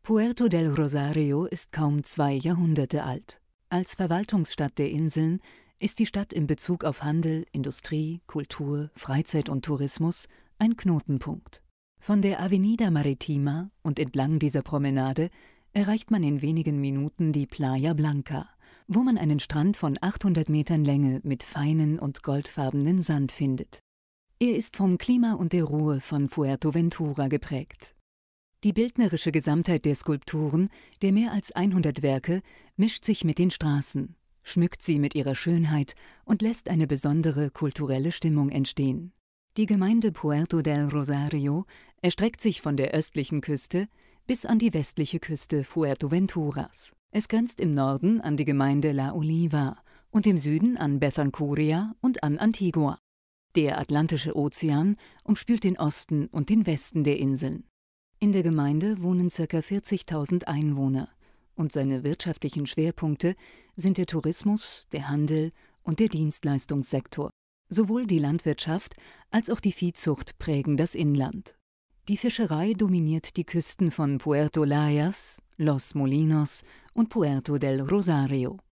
Puerto del Rosario ist kaum 2 Jahrhunderte alt. Als Verwaltungsstadt der Inseln ist die Stadt in Bezug auf Handel, Industrie, Kultur, Freizeit und Tourismus ein Knotenpunkt. Von der Avenida Maritima und entlang dieser Promenade erreicht man in wenigen Minuten die Playa Blanca, wo man einen Strand von 800 Metern Länge mit feinen und goldfarbenen Sand findet. Er ist vom Klima und der Ruhe von Fuerteventura geprägt. Die bildnerische Gesamtheit der Skulpturen, der mehr als 100 Werke, mischt sich mit den Straßen, schmückt sie mit ihrer Schönheit und lässt eine besondere kulturelle Stimmung entstehen. Die Gemeinde Puerto del Rosario erstreckt sich von der östlichen Küste bis an die westliche Küste Fuerteventuras. Es grenzt im Norden an die Gemeinde La Oliva und im Süden an Bethancuria und an Antigua. Der Atlantische Ozean umspült den Osten und den Westen der Inseln. In der Gemeinde wohnen ca. 40.000 Einwohner und seine wirtschaftlichen Schwerpunkte sind der Tourismus, der Handel und der Dienstleistungssektor. Sowohl die Landwirtschaft als auch die Viehzucht prägen das Inland. Die Fischerei dominiert die Küsten von Puerto Layas, Los Molinos und Puerto del Rosario.